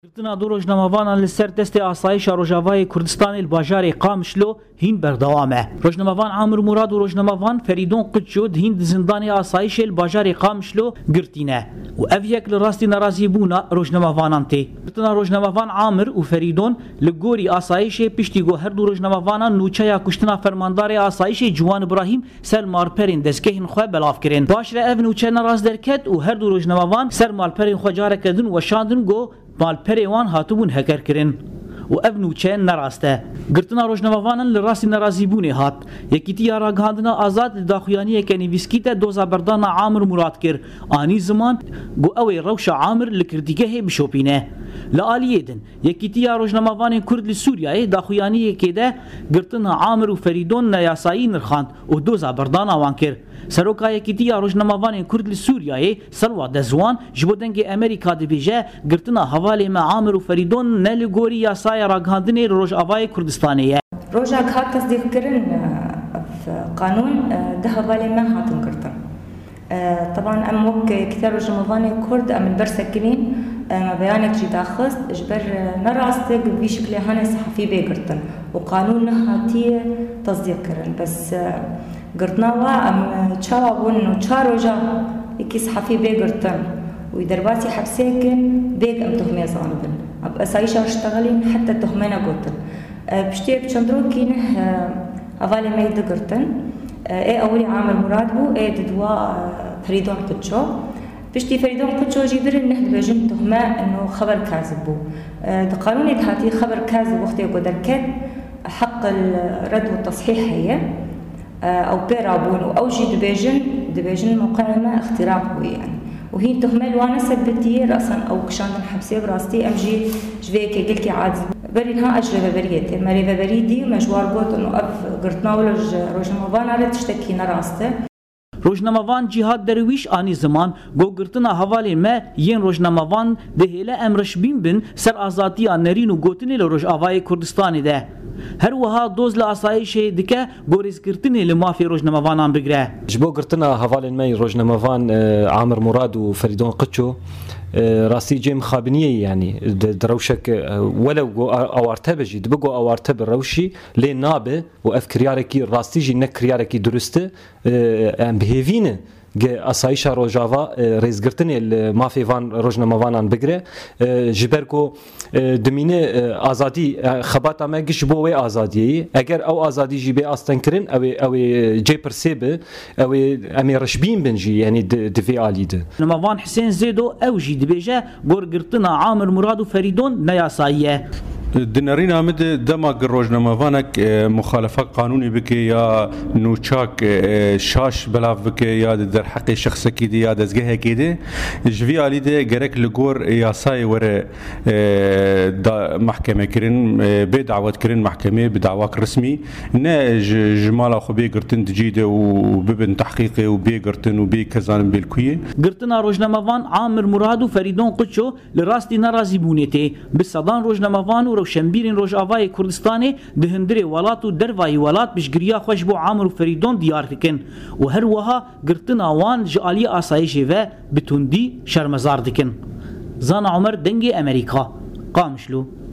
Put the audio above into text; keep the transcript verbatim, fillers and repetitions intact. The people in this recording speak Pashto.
گرتنا دو روزنامه‌وانان لسر دست آسایش روجاوای کردستان الباجار قامشلو هین بردوامه. روزنامه‌وان عامر مراد و روزنامه‌وان فریدون قدشود هین زندان آسایش الباجار قامشلو گرتینه و اویک لراستی ناراضی بونا روزنامه‌وانان تی. گرتنا روزنامه‌وان عامر و فریدون لگوری آسایش پشتیگو هر دو روزنامه‌وانان نوچه کشتنا فرماندار آسایش جوان ابراهیم سر مالپرین دستگاه خو بلاف کرین. باش را اون نوچه ناراض درکت و هر دو روزنامه‌وان سر مالپرین خو جاره کردن و شاندن گو مالپریوان هاتوون هکر کرن و اف نوچه نراسته. گرتنا روزنامه‌وانان لراسی ناراضی بونه هات. یکیتی آراگاندنا آزاد داخویانی که نویسکیت دوزا بردان عامر مراد کر. آنی زمان گو اوی روش عامر لکردیگه بشوپینه. لآلیه دن یکیتی روزنامه‌وان کرد لسوریای داخویانی که ده گرتنا عامر و فریدون نیاسایی نرخاند و دوزا بردان آوان کر. سروکا یکیتی روزنامه‌وان کرد لسوریای سلوا دزوان جبودنگ امریکا دبیجه گرتنا حوالی ما عامر و فریدون نلگوری یاسای راگاندنی روج آوای کردستانیه. روجا که تصدیق کردن قانون ده حوالی ما هاتن کردن. طبعا ام وك كثير روزنامه‌وان كرد ام البرسكنين ما بيانك جي داخست اجبر نراستك بشكل هاني صحفي بيقرتن وقانون هاتي تصديق كرن بس قرتناوا ام تشاوبون انه تشاروجا يكي صحفي بيقرتن ويدرباتي حبسيكن بيك ام تهمي زانبن اب اسايشا اشتغلين حتى تهمينا قوتن بشتي بچندروكين اوالي ما يدقرتن اي اولي عامر مراد بو اي ددوا فريدون قدشو بشتي فريدون قدشو جيبر نهد بجن تهمة انه خبر كاذب بو ده قانون هاتي خبر كاذب وقت يقول دركت حق الرد والتصحيح هي او بيرابون او جي دبيجن دبيجن مقاومة اختراق بو يعني وهي تهمة الوانا سبتي رأسا او كشان حبسي براستي ام جي جويكي قلكي عاد برينها اجربه بريتي مريبه بريدي مجوار قوت انه اف قرتنا ولج روزنامه‌وان على تشتكي نراسته. روزنامه‌وان جهاد درویش آنی زمان گو گرتنا حوالی ما ین روزنامه‌وان دهیله امرش بین بن سر آزادی نرین و گوتنی لروج آوای کردستانی ده. هر وها دوز لآسایش دکه گوریز گرتنی لمافی روزنامه‌وانان بگره. جبو گرتنا حوالی ما روزنامه‌وان عامر مراد و فریدون قدشو راستی جیم خابنیه يعني دروشك ولو اوارته بجي دبقو اوارته بالروشي لي نابه وافكرياركي راستي جي نكرياركي درسته ام بهيفينه اسايشا روجاوا ريزغرتني مافي فان روزنامه‌وانان بگره جبركو دمينه ازادي خباتا ما گش بو وي ازادي اگر او ازادي جي بي استنكرن او او جي برسيبه او امي رشبين بنجي يعني دفي عليده روزنامه‌وان حسين زيدو او جي دبيجه غور گرتنا عامر مراد و فريدون نياسايه دنارين آمد دماغ روزنامه‌وانك مخالفة قانوني بكي يا نوچاك شاش بلاف بكي يا در حق شخص كيدي يا دزگه كيدي جوي علي ده گرك لغور ياساي ور محكمة كرين بدعوة كرين محكمة بدعواك رسمي نا جمالا خو بي قرتن تجيده وببن تحقيقي وبي قرتن وبي كزان بالكوية قرتنا روزنامه‌وان عامر مراد و فريدون قدشو لراستي ناراضي بونيتي بالصدان روزنامه‌وان شنبیرین روجاوای کردستانی دهندری ولات و دروای ولات بشگریا خوش بو عامر و فریدون دیار کن و هر وها گرتنا وان جالی آسایش و بتوندی شرمزار دکن. زان عمر دنگ امریکا قامشلو